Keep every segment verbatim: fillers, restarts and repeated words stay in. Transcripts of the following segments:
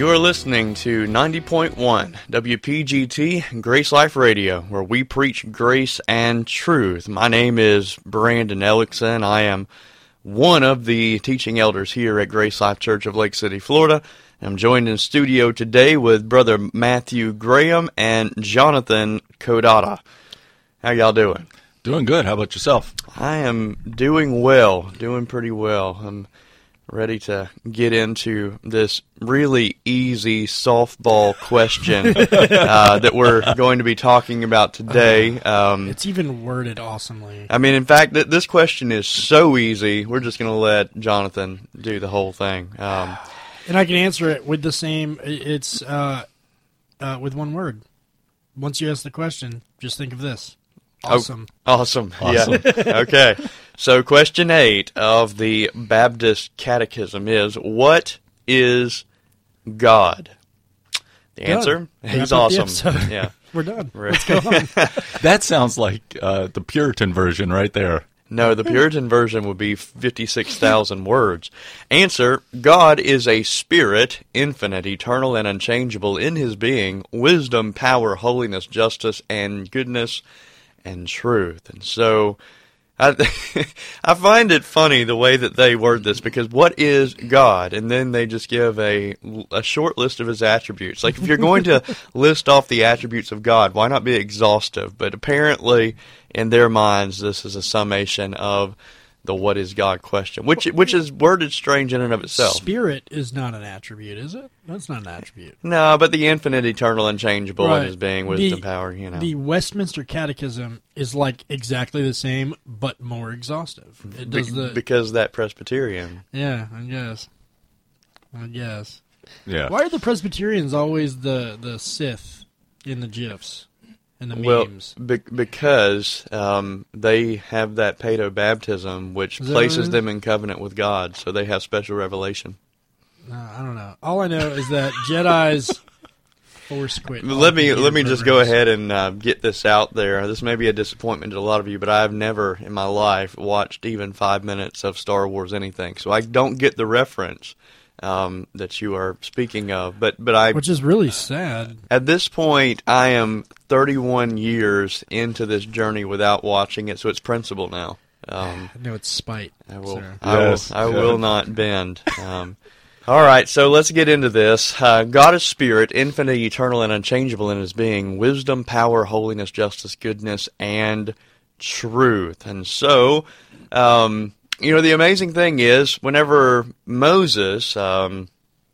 You're listening to ninety point one W P G T Grace Life Radio, where we preach grace and truth. My name is Brandon Ellickson. I am one of the teaching elders here at Grace Life Church of Lake City, Florida. I'm joined in studio today with Brother Matthew Graham and Jonathan Kodada. How y'all doing? Doing good. How about yourself? I am doing well, doing pretty well. I'm ready to get into this really easy softball question uh, that we're going to be talking about today. Um, it's even worded awesomely. I mean, in fact, th- this question is so easy, we're just going to let Jonathan do the whole thing. Um, and I can answer it with the same, it's uh, uh, with one word. Once you ask the question, just think of this. Awesome. Oh, awesome. Awesome. Yeah. Okay. So question eight of the Baptist Catechism is, what is God? The Done. answer? He's Wrap up the awesome. episode. Yeah. We're done. Right. Let's go home. That sounds like uh, the Puritan version right there. No, the Puritan version would be fifty-six thousand words. Answer, God is a spirit, infinite, eternal, and unchangeable in his being, wisdom, power, holiness, justice, and goodness, and truth. And so I, I find it funny the way that they word this, because what is God? And then they just give a, a short list of his attributes. Like, if you're going to list off the attributes of God, why not be exhaustive? But apparently, in their minds, this is a summation of the what is God question, which which is worded strange in and of itself. Spirit is not an attribute, is it? That's not an attribute. No, but the infinite, eternal, unchangeable Right. in his being, wisdom, The- power, you know. The Westminster Catechism is like exactly the same, but more exhaustive. It does Be- the because that Presbyterian. yeah, I guess. I guess. Yeah. Why are the Presbyterians always the the Sith in the gifs and the Well, memes? be- because um, they have that paedo-baptism, which Is that places what it is? them in covenant with God, so they have special revelation. No, I don't know. All I know is that Jedi's force quit. Let me let me just go ahead and uh, get this out there. This may be a disappointment to a lot of you, but I've never in my life watched even five minutes of Star Wars anything, so I don't get the reference um, that you are speaking of. But but I Which is really sad. At this point, I am thirty-one years into this journey without watching it, so it's principle now. Um, No, it's spite. I will, sir. I will, Yes, I yeah. will not bend. Um, all right, so let's get into this. Uh, God is spirit, infinite, eternal, and unchangeable in his being, wisdom, power, holiness, justice, goodness, and truth. And so, um, you know, the amazing thing is, whenever Moses um,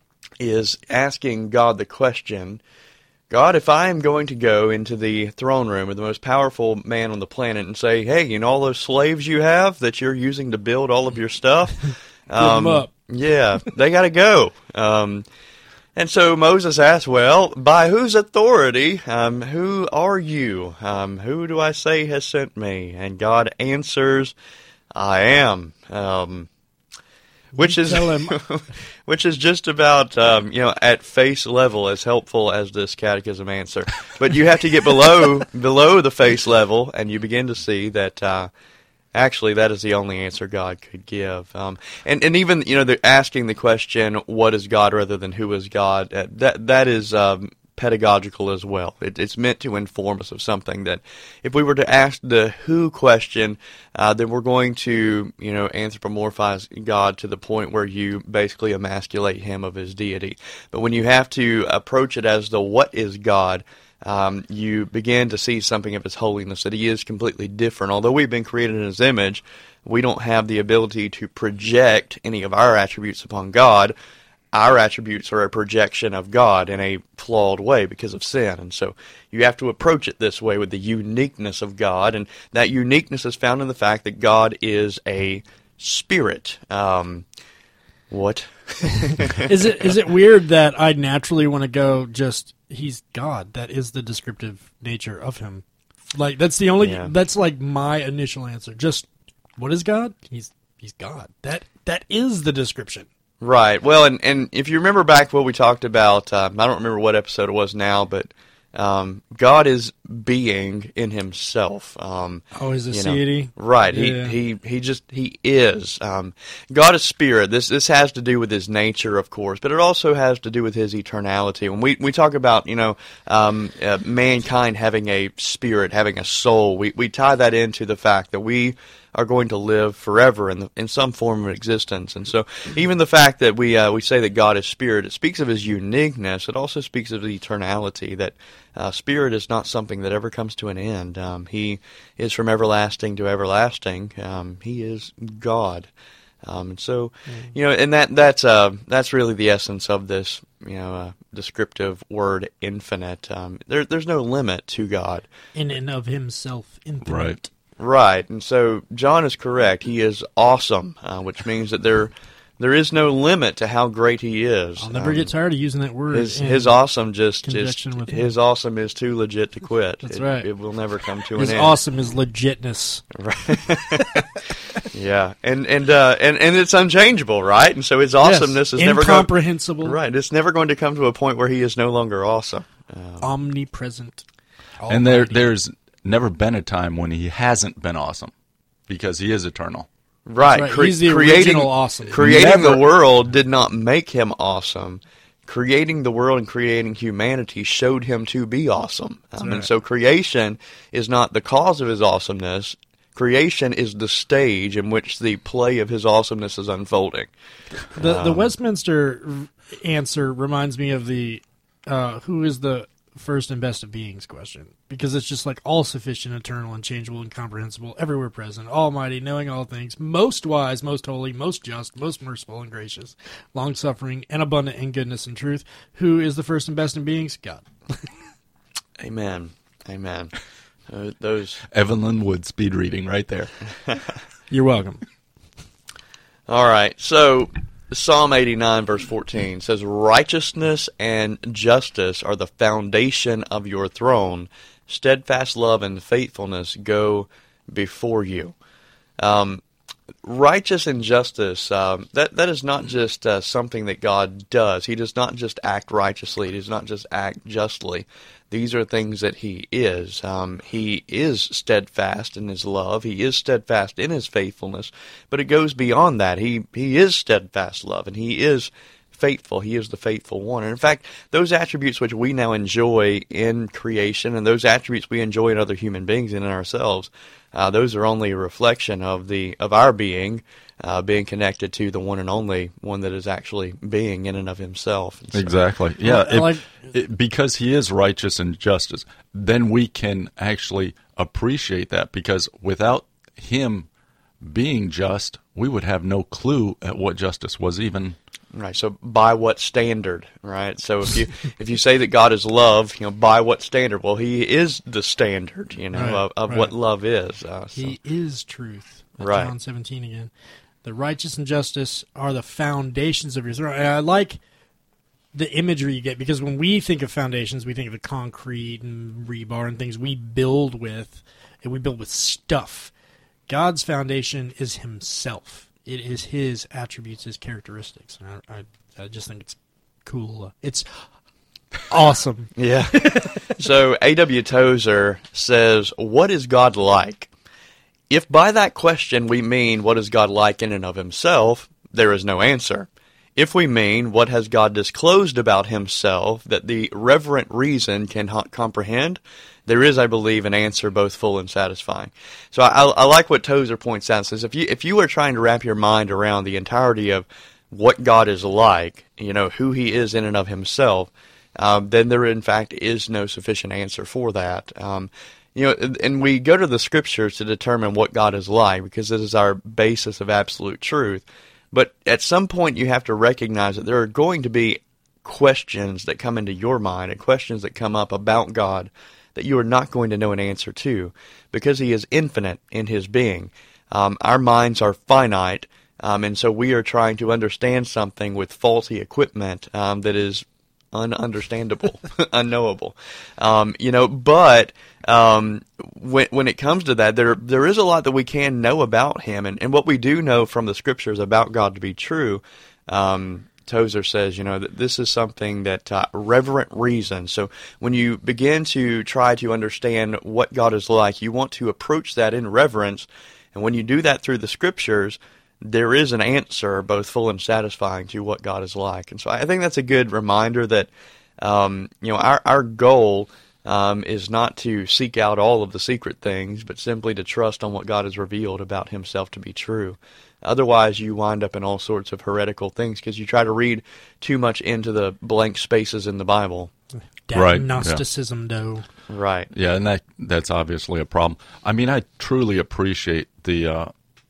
is asking God the question, God, if I am going to go into the throne room of the most powerful man on the planet and say, hey, you know all those slaves you have that you're using to build all of your stuff? them up. Yeah, they got to go. Um, and so Moses asked, well, by whose authority, um, who are you? Um, who do I say has sent me? And God answers, I am. Um, which is Tell him. which is just about um, you know at face level as helpful as this catechism answer. But you have to get below below the face level, and you begin to see that uh, actually that is the only answer God could give. Um, and and even you know the asking the question, what is God, rather than who is God, uh, that that is um, pedagogical as well. It, it's meant to inform us of something that if we were to ask the who question, uh, then we're going to, you know, anthropomorphize God to the point where you basically emasculate him of his deity. But when you have to approach it as the what is God, um, you begin to see something of his holiness, that he is completely different. Although we've been created in his image, we don't have the ability to project any of our attributes upon God. Our attributes are a projection of God in a flawed way because of sin. And so you have to approach it this way, with the uniqueness of God. And that uniqueness is found in the fact that God is a spirit. Um, what? Is it is it weird that I naturally want to go just he's God? That is the descriptive nature of him. Like that's the only Yeah. that's like my initial answer. Just what is God? He's he's God. That that is the description. Right. Well, and, and if you remember back what we talked about, uh, I don't remember what episode it was now, but Um, God is being in himself. Um, Oh, he's a you know, deity? right. Yeah. He, he, he just, he is. Um, God is spirit. This, this has to do with his nature, of course, but it also has to do with his eternality. When we, we talk about, you know, um, uh, mankind having a spirit, having a soul, we, we tie that into the fact that we are going to live forever in the, in some form of existence. And so even the fact that we uh, we say that God is spirit, it speaks of his uniqueness. It also speaks of the eternality, that uh, spirit is not something that ever comes to an end. Um, he is from everlasting to everlasting. Um, he is God. Um, and so, you know, and that that's uh, that's really the essence of this, you know, uh, descriptive word, infinite. Um, there, there's no limit to God. In and of himself, infinite. Right. Right, and so John is correct. He is awesome, uh, which means that there there is no limit to how great he is. I'll never Um, get tired of using that word. His in his awesome just is conjunction with his him. awesome is too legit to quit. That's it, right. It will never come to His an end. awesome is legitness. Right. Yeah, and and uh, and and it's unchangeable, right? And so his awesomeness yes. is never going. incomprehensible. Right, it's never going to come to a point where he is no longer awesome. Um, Omnipresent. And there, Almighty. there's never been a time when he hasn't been awesome, because he is eternal. Right, right. Cre- He's the creating original awesome. creating Never- the world did not make him awesome. Creating the world and creating humanity showed him to be awesome. Um, right. And so creation is not the cause of his awesomeness. Creation is the stage in which the play of his awesomeness is unfolding. The the Um, Westminster answer reminds me of the uh, who is the first and best of beings question, because it's just like all sufficient, eternal, unchangeable, incomprehensible, everywhere present, almighty, knowing all things, most wise, most holy, most just, most merciful and gracious, long suffering and abundant in goodness and truth. Who is the first and best in beings? God. Amen. Amen. Uh, those. Evelyn Wood speed reading right there. You're welcome. All right. So Psalm eighty-nine, verse fourteen says, "Righteousness and justice are the foundation of your throne. Steadfast love and faithfulness go before you." Um, righteous and justice, um, that, that is not just uh, something that God does. He does not just act righteously. He does not just act justly. These are things that he is. Um, he is steadfast in his love. He is steadfast in his faithfulness. But it goes beyond that. He he is steadfast love, and he is faithful. He is the faithful one. And in fact, those attributes which we now enjoy in creation, and those attributes we enjoy in other human beings and in ourselves, uh, those are only a reflection of the of our being, uh, being connected to the one and only one that is actually being in and of himself. And so- Exactly. Yeah. I if- like- it- because he is righteous and justice, then we can actually appreciate that, because without him being just, we would have no clue at what justice was even. Right. So by what standard, right? So if you if you say that God is love, you know, by what standard? Well, he is the standard, you know, Right, of, of right. what love is. Uh, so. He is truth. That's Right. John seventeen again. The righteous and justice are the foundations of your throne. And I like the imagery you get, because when we think of foundations, we think of the concrete and rebar and things we build with, and we build with stuff. God's foundation is himself. It is his attributes, his characteristics. And I, I, I just think it's cool. Uh, It's awesome. Yeah. So A W Tozer says, "What is God like? If by that question we mean what is God like in and of himself, there is no answer. If we mean what has God disclosed about himself that the reverent reason cannot comprehend, there is, I believe, an answer both full and satisfying." So I, I like what Tozer points out. Says if you if you are trying to wrap your mind around the entirety of what God is like, you know, who he is in and of himself, um, then there in fact is no sufficient answer for that. Um, you know, and- and we go to the scriptures to determine what God is like, because it is our basis of absolute truth. But at some point you have to recognize that there are going to be questions that come into your mind and questions that come up about God that you are not going to know an answer to, because he is infinite in his being. Um, our minds are finite, um, and so we are trying to understand something with faulty equipment um, that is ununderstandable, unknowable. Um, you know, but um, when when it comes to that, there there is a lot that we can know about him, and, and what we do know from the scriptures about God to be true, um, Tozer says, you know, that this is something that uh, reverent reason. So when you begin to try to understand what God is like, you want to approach that in reverence. And when you do that through the Scriptures, there is an answer, both full and satisfying, to what God is like. And so I think that's a good reminder that, um, you know, our, our goal um, is not to seek out all of the secret things, but simply to trust on what God has revealed about Himself to be true. Otherwise, you wind up in all sorts of heretical things because you try to read too much into the blank spaces in the Bible. Right, Gnosticism, yeah. though. Right. Yeah, and that that's obviously a problem. I mean, I truly appreciate the uh,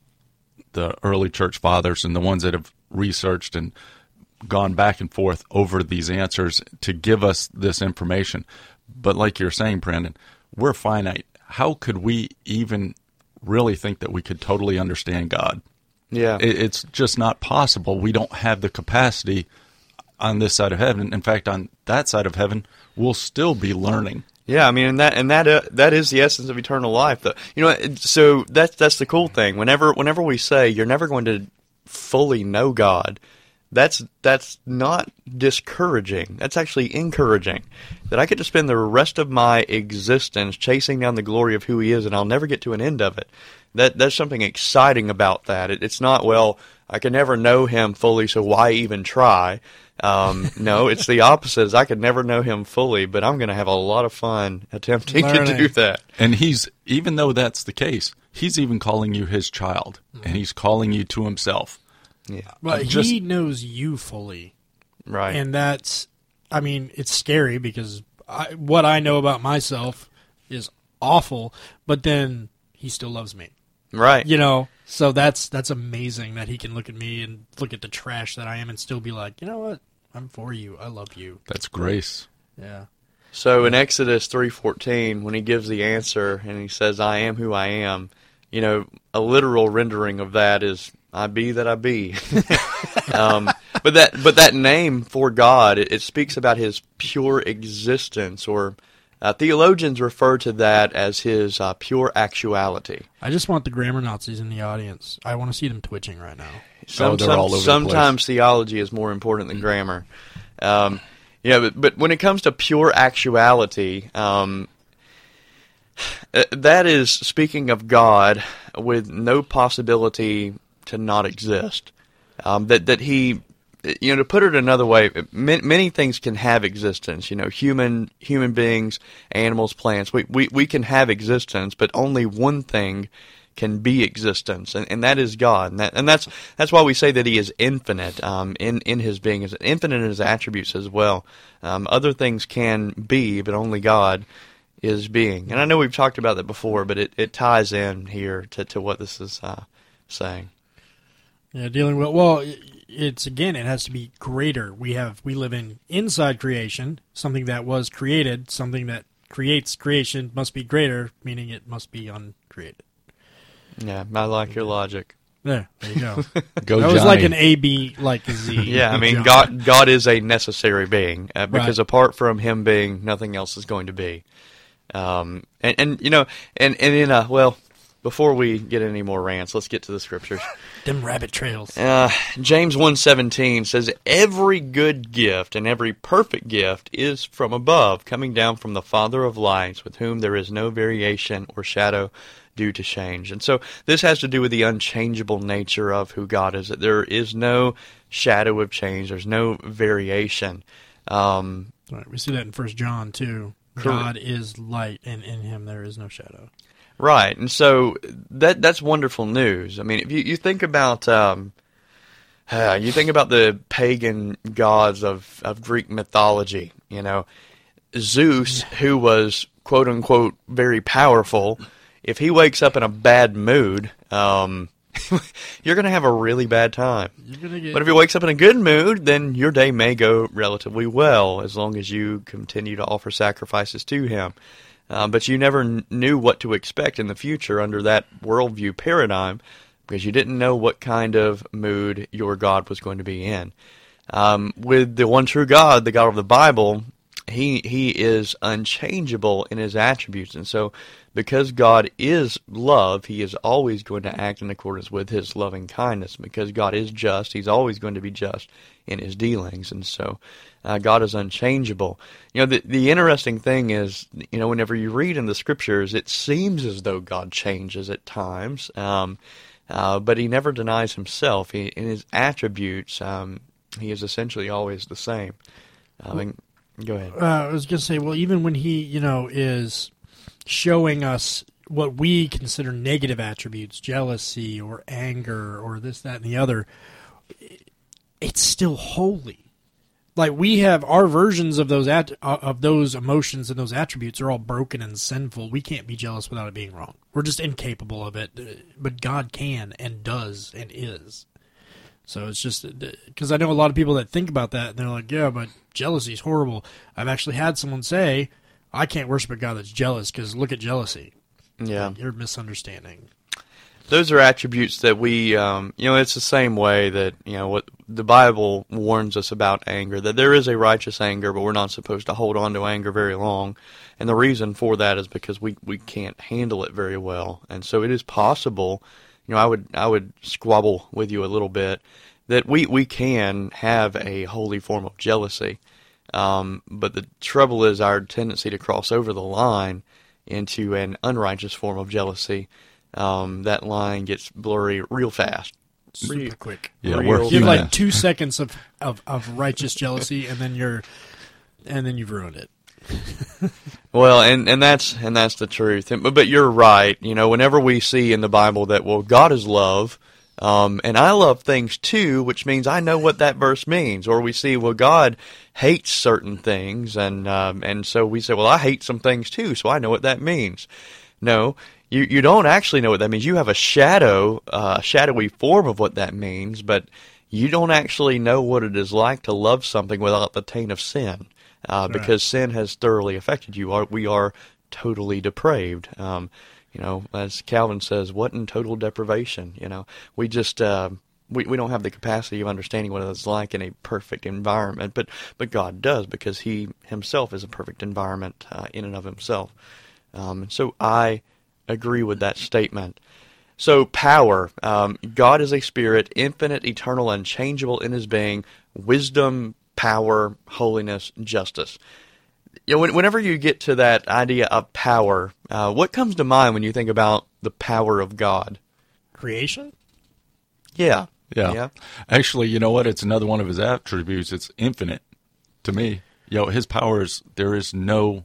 the early church fathers and the ones that have researched and gone back and forth over these answers to give us this information. But like you're saying, Brandon, we're finite. How could we even really think that we could totally understand God? Yeah. It, it's just not possible. We don't have the capacity on this side of heaven. In fact, on that side of heaven, we'll still be learning. Yeah, I mean, and that and that uh, that is the essence of eternal life. Though, you know, so that's that's the cool thing. Whenever whenever we say you're never going to fully know God, that's that's not discouraging. That's actually encouraging. That I get to spend the rest of my existence chasing down the glory of who He is, and I'll never get to an end of it. That there's something exciting about that. It, it's not, well, I can never know Him fully, so why even try? Um, no, it's the opposite. Is I could never know Him fully, but I'm going to have a lot of fun attempting Learning. to do that. And He's, even though that's the case, He's even calling you His child, mm-hmm. and He's calling you to Himself. Yeah, but just, He knows you fully, right? And that's, I mean, it's scary because I, what I know about myself is awful, but then He still loves me, right? You know. So that's that's amazing that He can look at me and look at the trash that I am and still be like, you know what? I'm for you. I love you. That's grace. Yeah. So in Exodus three fourteen, when He gives the answer and He says, I am who I am, you know, a literal rendering of that is, I be that I be. um, but that but that name for God, it, it speaks about His pure existence, or uh, theologians refer to that as His uh, pure actuality. I just want the grammar Nazis in the audience. I want to see them twitching right now. Some, oh, they're some, all over sometimes the place. Theology is more important than grammar. Um, yeah, but, but when it comes to pure actuality, um, that is speaking of God with no possibility to not exist. Um, that that He, you know, to put it another way, many, many things can have existence. You know, human human beings, animals, plants. We we we can have existence, but only one thing can be existence, and, and that is God. And, that, and that's that's why we say that He is infinite um, in, in His being, is infinite in His attributes as well. Um, other things can be, but only God is being. And I know we've talked about that before, but it, it ties in here to, to what this is uh, saying. Yeah, dealing with, well, it's, again, it has to be greater. We have, we live in inside creation, something that was created, something that creates creation must be greater, meaning it must be uncreated. Yeah, I like your logic. There, there you go. Go, that was Johnny. like an A, B, like a Z. Yeah, I mean, John. God God is a necessary being, uh, because Right. apart from Him being, nothing else is going to be. Um, and, and, you know, and, and in a, well, before we get any more rants, let's get to the Scriptures. Them rabbit trails. Uh, James one seventeen says, every good gift and every perfect gift is from above, coming down from the Father of lights, with whom there is no variation or shadow due to change. And so this has to do with the unchangeable nature of who God is, that there is no shadow of change, there's no variation. Um, Right, we see that in First John, too. God is light, and in Him there is no shadow. Right, and so that that's wonderful news. I mean, if you, you think about um, uh, you think about the pagan gods of, of Greek mythology, you know, Zeus, who was quote unquote very powerful, if he wakes up in a bad mood, um, you're going to have a really bad time. You're gonna get... But if he wakes up in a good mood, then your day may go relatively well, as long as you continue to offer sacrifices to him. Uh, but you never kn- knew what to expect in the future under that worldview paradigm, because you didn't know what kind of mood your God was going to be in. Um, with the one true God, the God of the Bible, he he is unchangeable in his attributes, and so because God is love, he is always going to act in accordance with his loving kindness. Because God is just, he's always going to be just in his dealings, and so uh, God is unchangeable. You know, the the interesting thing is, you know, whenever you read in the scriptures, it seems as though God changes at times, um, uh, but he never denies himself. He, in his attributes, um, he is essentially always the same. I mean, go ahead. Uh, I was going to say, well, even when he, you know, is showing us what we consider negative attributes, jealousy or anger or this, that, and the other, it's still holy. Like, we have our versions of those at, of those emotions and those attributes are all broken and sinful. We can't be jealous without it being wrong. We're just incapable of it. But God can and does and is. So it's just because I know a lot of people that think about that and they're like, yeah, but jealousy is horrible. I've actually had someone say, I can't worship a God that's jealous because look at jealousy. Yeah. Like, you're misunderstanding. Those are attributes that we, um, you know, it's the same way that, you know, what the Bible warns us about anger, that there is a righteous anger, but we're not supposed to hold on to anger very long. And the reason for that is because we, we can't handle it very well. And so it is possible, you know, I would I would squabble with you a little bit, that we, we can have a holy form of jealousy. Um, but the trouble is our tendency to cross over the line into an unrighteous form of jealousy. Um, that line gets blurry real fast. Super Real, quick. Yeah, real we're You have human. like two seconds of, of, of righteous jealousy and then you're and then you've ruined it. Well, and, and that's and that's the truth. And, but you're right. You know, whenever we see in the Bible that, well, God is love, um, and I love things too, which means I know what that verse means. Or we see, well, God hates certain things, and um, and so we say, well, I hate some things too, so I know what that means. No, you you don't actually know what that means. You have a shadow, uh, a shadowy form of what that means, but you don't actually know what it is like to love something without the taint of sin. Uh, because sin has thoroughly affected you. Are we are totally depraved. Um, you know, as Calvin says, what in total deprivation? You know, we just uh, we we don't have the capacity of understanding what it's like in a perfect environment, but but God does, because He Himself is a perfect environment uh, in and of Himself. Um, and so I agree with that statement. So power, um, God is a spirit, infinite, eternal, unchangeable in His being, wisdom, power, holiness, justice. You know, whenever you get to that idea of power, uh, what comes to mind when you think about the power of God? Creation? Yeah. Yeah. Yeah. Actually, you know what? It's another one of his attributes. It's infinite to me. You know, his powers, there is no,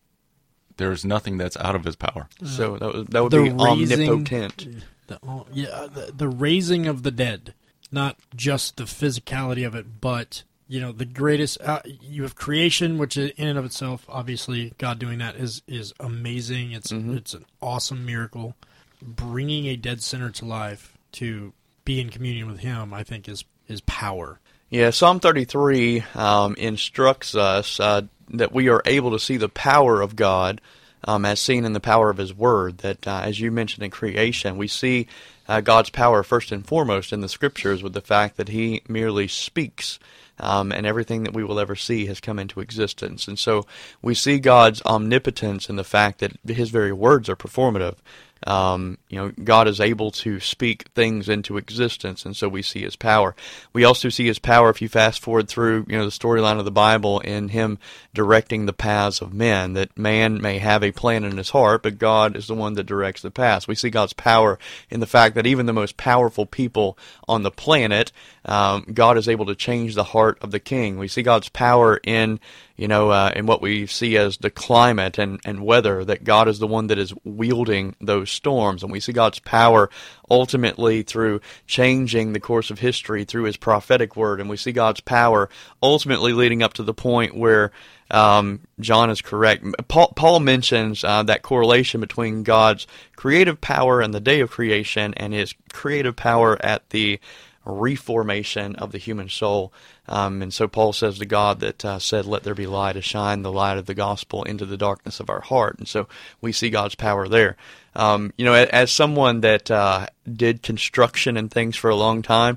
there is nothing that's out of his power. So that would, that would The be raising- omnipotent. The, oh, yeah, the, the raising of the dead. Not just the physicality of it, but... You know, the greatest, uh, you have creation, which in and of itself, obviously, God doing that is, is amazing. It's Mm-hmm. it's an awesome miracle. Bringing a dead sinner to life to be in communion with Him, I think, is, is power. Yeah, Psalm thirty-three um, instructs us uh, that we are able to see the power of God um, as seen in the power of His Word. That, uh, as you mentioned in creation, we see uh, God's power first and foremost in the Scriptures with the fact that He merely speaks. Um, and everything that we will ever see has come into existence. And so we see God's omnipotence in the fact that His very words are performative. Um, you know, God is able to speak things into existence, and so we see His power. We also see His power, if you fast forward through, you know, the storyline of the Bible, in Him directing the paths of men, that man may have a plan in his heart, but God is the one that directs the paths. We see God's power in the fact that even the most powerful people on the planet, um, God is able to change the heart of the king. We see God's power in, you know, uh, in what we see as the climate and, and weather, that God is the one that is wielding those storms. And we see God's power ultimately through changing the course of history through His prophetic word. And we see God's power ultimately leading up to the point where um, John is correct. Paul, Paul mentions uh, that correlation between God's creative power in the day of creation and His creative power at the reformation of the human soul. Um, and so Paul says to God that uh, said, let there be light, to shine the light of the gospel into the darkness of our heart. And so we see God's power there. Um, you know, as someone that uh, did construction and things for a long time,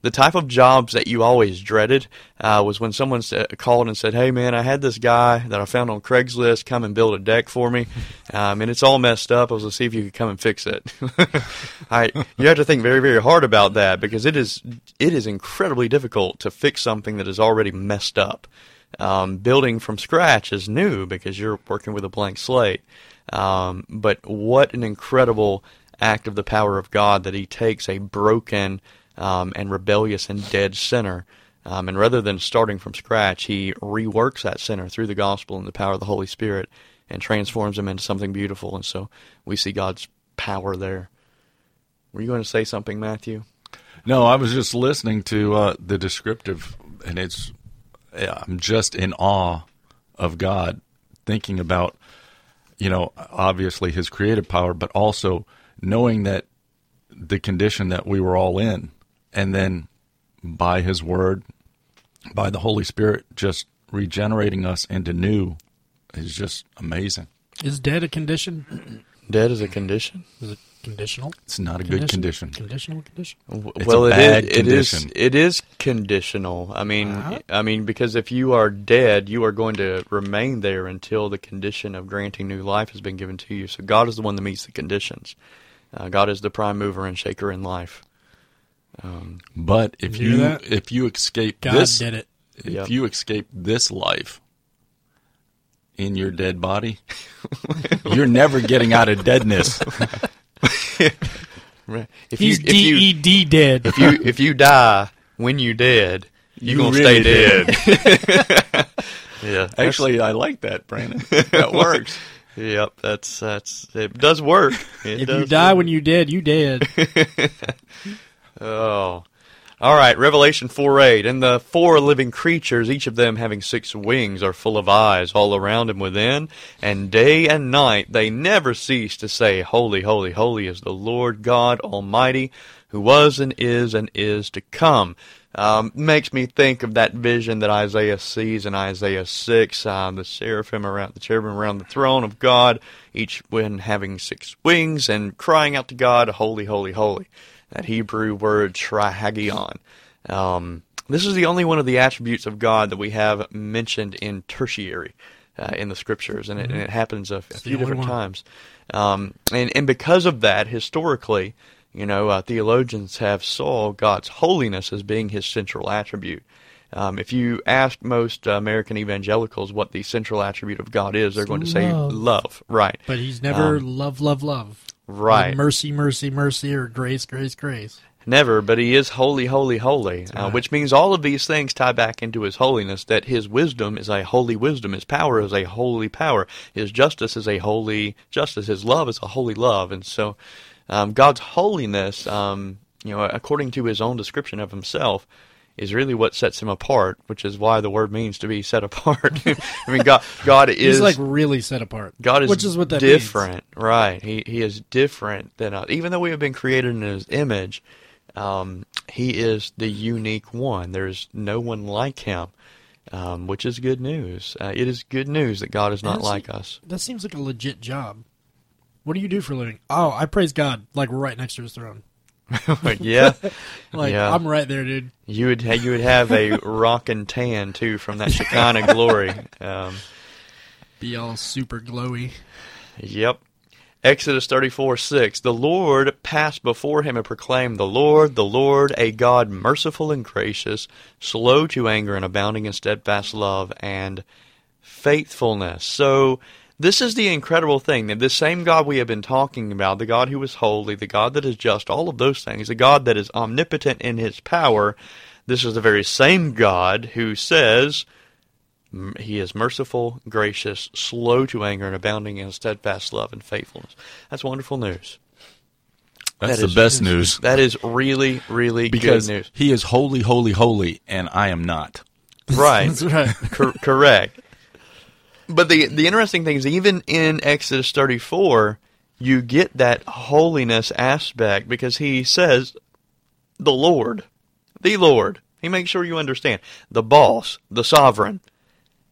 the type of jobs that you always dreaded uh, was when someone sa- called and said, "Hey, man, I had this guy that I found on Craigslist come and build a deck for me, um, and it's all messed up. I was going to see if you could come and fix it." I, you have to think very, very hard about that because it is it is incredibly difficult to fix something that is already messed up. Um, building from scratch is new because you're working with a blank slate. Um, but what an incredible act of the power of God that he takes a broken um, and rebellious and dead sinner, um, and rather than starting from scratch, he reworks that sinner through the gospel and the power of the Holy Spirit and transforms him into something beautiful. And so we see God's power there. Were you going to say something, Matthew? No, I was just listening to uh, the descriptive, and it's I'm just in awe of God, thinking about, you know, obviously his creative power, but also knowing that the condition that we were all in, and then by his word, by the Holy Spirit, just regenerating us into new is just amazing. Is dead a condition? Dead is a condition? Is it conditional? It's not a Condition? good condition. Conditional condition? It's well, a it bad is, it is. condition. It is conditional. I mean, Uh-huh. I mean, because if you are dead, you are going to remain there until the condition of granting new life has been given to you. So God is the one that meets the conditions. Uh, God is the prime mover and shaker in life. Um, But if Did you you hear that? if you escape God this, did it. if Yep. you escape this life in your dead body, you're never getting out of deadness. right. If He's you, D if you, E D dead. if you if you die when you dead, you're You gonna really stay dead. yeah, Actually, I like that, Brandon. That works. Yep, that's that's it does work. It If does you die work. when you dead, you dead. Oh. All right, Revelation four eight. And the four living creatures, each of them having six wings, are full of eyes all around and within, and day and night they never cease to say, Holy, holy, holy is the Lord God Almighty, who was and is and is to come. Um, makes me think of that vision that Isaiah sees in Isaiah six, uh, the seraphim around the cherubim around the throne of God, each one having six wings and crying out to God, Holy, holy, holy. That Hebrew word trihagion. Um, this is the only one of the attributes of God that we have mentioned in tertiary uh, in the Scriptures, and it, and it happens a, a the few only different one. times. Um, and, and because of that, historically, you know, uh, theologians have saw God's holiness as being his central attribute. Um, if you ask most uh, American evangelicals what the central attribute of God is, they're going to say love. love, right? But he's never Um, love, love, love. Right. Or mercy, mercy, mercy, or grace, grace, grace. Never, but he is holy, holy, holy, uh, right. which means all of these things tie back into his holiness, that his wisdom is a holy wisdom, his power is a holy power, his justice is a holy justice, his love is a holy love. And so um, God's holiness, um, you know, according to his own description of himself, is really what sets him apart, which is why the word means to be set apart. I mean, God, God is He's like really set apart. God is, which is what that different, right? He He is different than us. Even though we have been created in His image, um, He is the unique one. There's no one like Him, um, which is good news. Uh, it is good news that God is not That's- like us. That seems like a legit job. What do you do for a living? Oh, I praise God. Like we're right next to His throne. But yeah, Like yeah. I'm right there, dude. you would ha- you would have a rockin' tan too from that Shekinah glory. Um, Be all super glowy. Yep. Exodus thirty-four six. The Lord passed before him and proclaimed, The Lord, the Lord, a God merciful and gracious, slow to anger and abounding in steadfast love and faithfulness. So this is the incredible thing, that this same God we have been talking about, the God who is holy, the God that is just, all of those things, the God that is omnipotent in his power, this is the very same God who says he is merciful, gracious, slow to anger, and abounding in steadfast love and faithfulness. That's wonderful news. That's That the is- best news. That is really, really Because good news. he is holy, holy, holy, and I am not. Right. That's right. Cor- correct. But the the interesting thing is, even in Exodus thirty-four, you get that holiness aspect because he says, the Lord, the Lord. He makes sure you understand. The boss, the sovereign,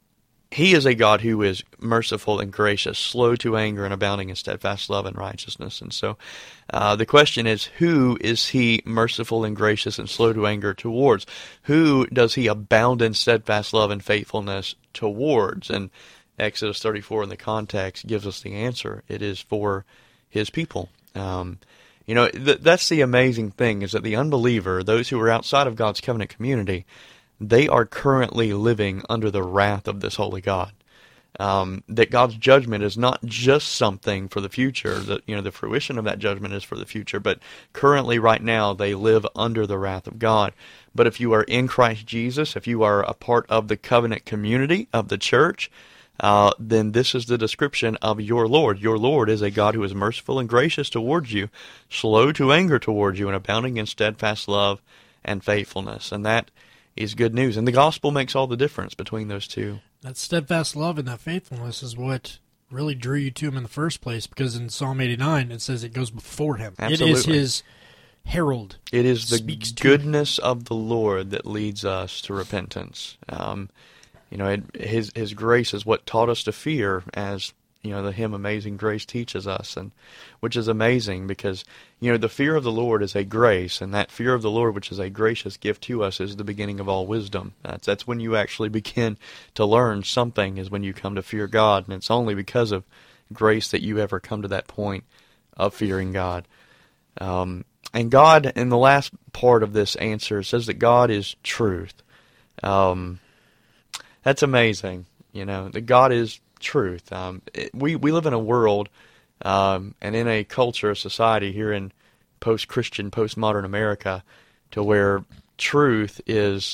He is a God who is merciful and gracious, slow to anger and abounding in steadfast love and righteousness. And so uh, the question is, who is he merciful and gracious and slow to anger towards? Who does he abound in steadfast love and faithfulness towards? And Exodus thirty-four in the context gives us the answer. It is for his people. Um, you know, th- that's the amazing thing, is that the unbeliever, those who are outside of God's covenant community, they are currently living under the wrath of this holy God. Um, that God's judgment is not just something for the future, that, you know, the fruition of that judgment is for the future, but currently, right now, they live under the wrath of God. But if you are in Christ Jesus, if you are a part of the covenant community of the church, uh, then this is the description of your Lord. Your Lord is a God who is merciful and gracious towards you, slow to anger towards you, and abounding in steadfast love and faithfulness. And that is good news. And the gospel makes all the difference between those two. That steadfast love and that faithfulness is what really drew you to him in the first place, because in Psalm eighty-nine it says it goes before him. Absolutely. It is his herald. It is the Speaks to goodness of the Lord that leads us to repentance. Um, you know, it, his his grace is what taught us to fear, as you know, the hymn "Amazing Grace" teaches us, and which is amazing because, you know, the fear of the Lord is a grace, and that fear of the Lord, which is a gracious gift to us, is the beginning of all wisdom. That's that's when you actually begin to learn something, is when you come to fear God, and it's only because of grace that you ever come to that point of fearing God. Um, and God, in the last part of this answer, says that God is truth. Um, that's amazing, you know, that God is truth. Um, it, we, we live in a world um, and in a culture, a society here in post-Christian, post-modern America, to where truth is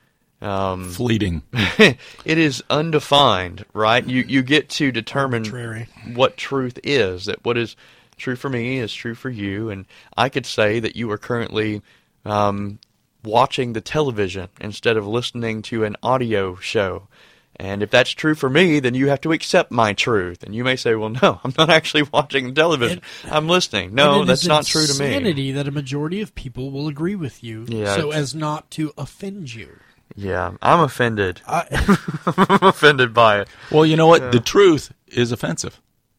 um, fleeting. It is undefined, right? You you get to determine Arbitrary. what truth is. That what is true for me is true for you, and I could say that you are currently um, watching the television instead of listening to an audio show. And if that's true for me, then you have to accept my truth. And you may say, well, no, I'm not actually watching television. And, I'm listening. No, and that's not true to me. It is insanity that a majority of people will agree with you Yeah, so it's- as not to offend you. Yeah, I'm offended. I, I'm offended by it. Well, you know what? Yeah. The truth is offensive.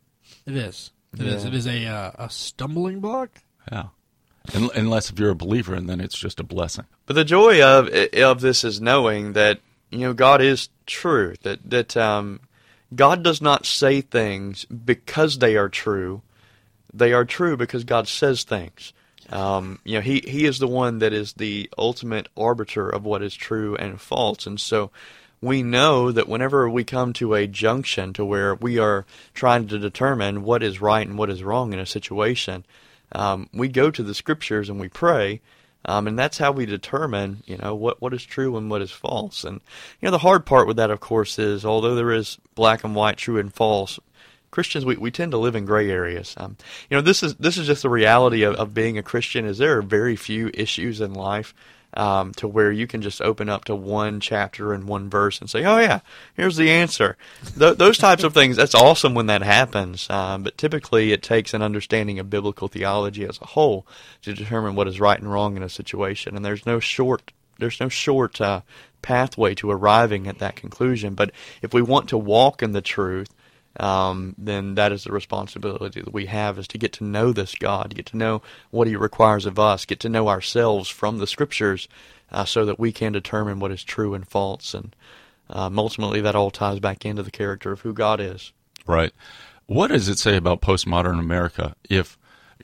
it is. It is. Yeah. It is a uh, a stumbling block. Yeah. Un- Unless if you're a believer, and then it's just a blessing. But the joy of of this is knowing that, you know, God is true. That that um, God does not say things because they are true. They are true because God says things. Um, you know, he, he is the one that is the ultimate arbiter of what is true and false. And so we know that whenever we come to a junction to where we are trying to determine what is right and what is wrong in a situation, um, we go to the Scriptures and we pray. Um, and that's how we determine, you know, what, what is true and what is false. And, you know, the hard part with that, of course, is although there is black and white, true and false, Christians, we, we tend to live in gray areas. Um, you know, this is this is just the reality of, of being a Christian, is there are very few issues in life um, to where you can just open up to one chapter and one verse and say, oh, yeah, here's the answer. Th- those types of things, that's awesome when that happens. Um, but typically it takes an understanding of biblical theology as a whole to determine what is right and wrong in a situation. And there's no short there's no short uh, pathway to arriving at that conclusion. But if we want to walk in the truth, Um, then that is the responsibility that we have, is to get to know this God, get to know what He requires of us, get to know ourselves from the Scriptures, uh, so that we can determine what is true and false. And um, ultimately that all ties back into the character of who God is. Right. What does it say about postmodern America? If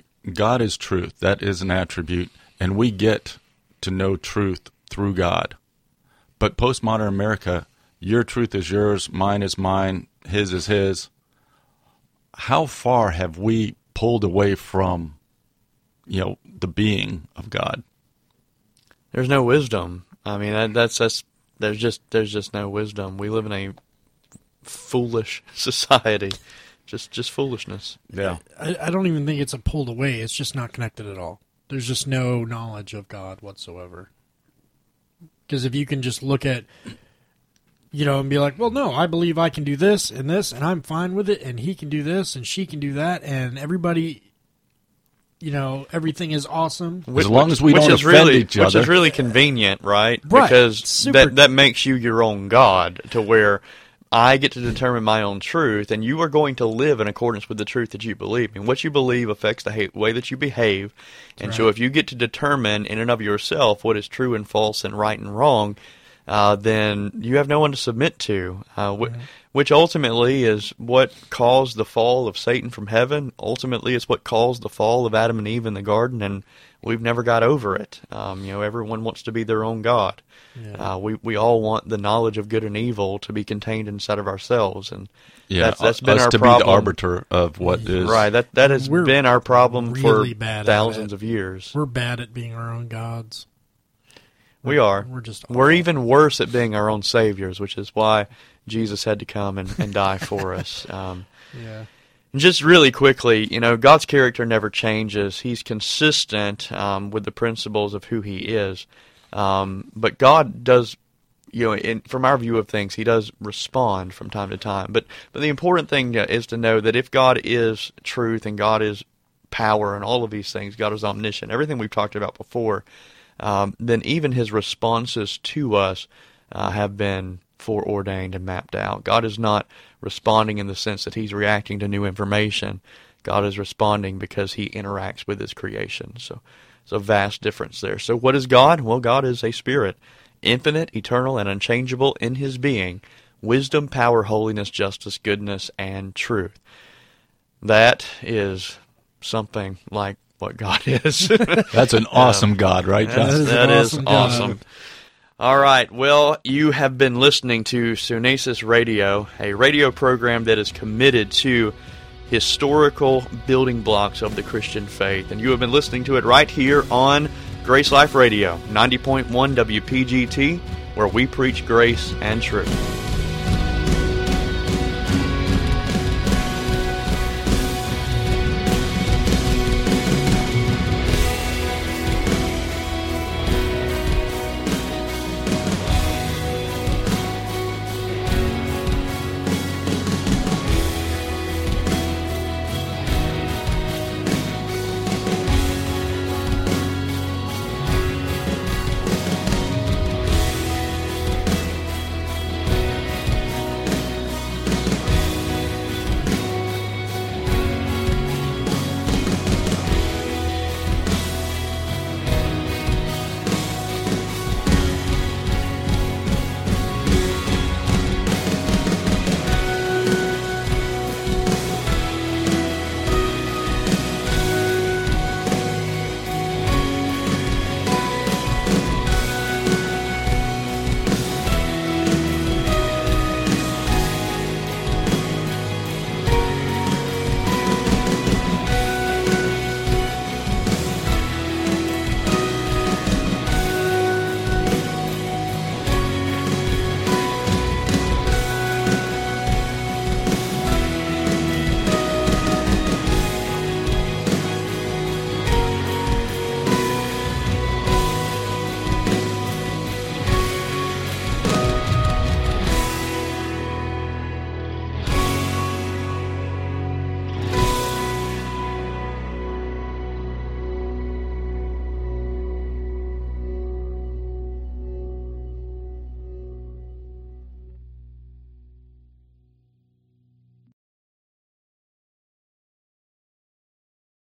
God is truth, that is an attribute, and we get to know truth through God. But postmodern America, your truth is yours, mine is mine, his is his. How far have we pulled away from, you know, the being of God? There's no wisdom. I mean, that, that's that's there's just there's just no wisdom. We live in a foolish society, just just foolishness. Yeah. I, I don't even think it's a pulled away. It's just not connected at all. There's just no knowledge of God whatsoever. Because if you can just look at, you know, and be like, well, no, I believe I can do this and this, and I'm fine with it, and he can do this, and she can do that, and everybody, you know, everything is awesome. As long as we which don't is offend really, each Which other. is really convenient, right? Right. Because Super- that that makes you your own God, to where I get to determine my own truth, and you are going to live in accordance with the truth that you believe. And what you believe affects the way that you behave. And Right. so if you get to determine in and of yourself what is true and false and right and wrong, uh, then you have no one to submit to, uh, wh- which ultimately is what caused the fall of Satan from heaven. Ultimately, it's what caused the fall of Adam and Eve in the garden, and we've never got over it. Um, you know, everyone wants to be their own God. Yeah. Uh, we we all want the knowledge of good and evil to be contained inside of ourselves, and Yeah, that's, that's been us our to problem. be the arbiter of what is. Right, that that has We're been our problem really for bad at thousands it. of years. We're bad at being our own gods. We are. We're just We're awful. even worse at being our own saviors, which is why Jesus had to come and, and die for us. Um, Yeah. Just really quickly, you know, God's character never changes. He's consistent um, with the principles of who He is. Um, but God does, you know, in, from our view of things, He does respond from time to time. But but the important thing uh, is to know that if God is truth and God is power and all of these things, God is omniscient, everything we've talked about before, um, then even His responses to us uh, have been foreordained and mapped out. God is not responding in the sense that He's reacting to new information. God is responding because He interacts with His creation. So it's a vast difference there. So what is God? Well, God is a spirit, infinite, eternal, and unchangeable in His being, wisdom, power, holiness, justice, goodness, and truth. That is something like what God is. That's an awesome God, right, John? That is That an is awesome God. awesome. All right. Well, you have been listening to Sunesis Radio, a radio program that is committed to historical building blocks of the Christian faith. And you have been listening to it right here on Grace Life Radio, ninety point one W P G T, where we preach grace and truth.